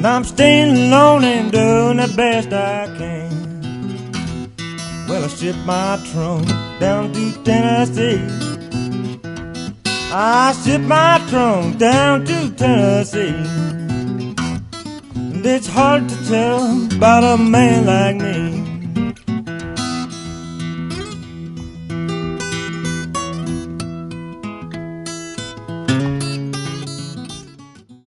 And I'm staying alone and doing the best I can. Well, I shipped my trunk down to Tennessee. I shipped my trunk down to Tennessee. And it's hard to tell about a man like me.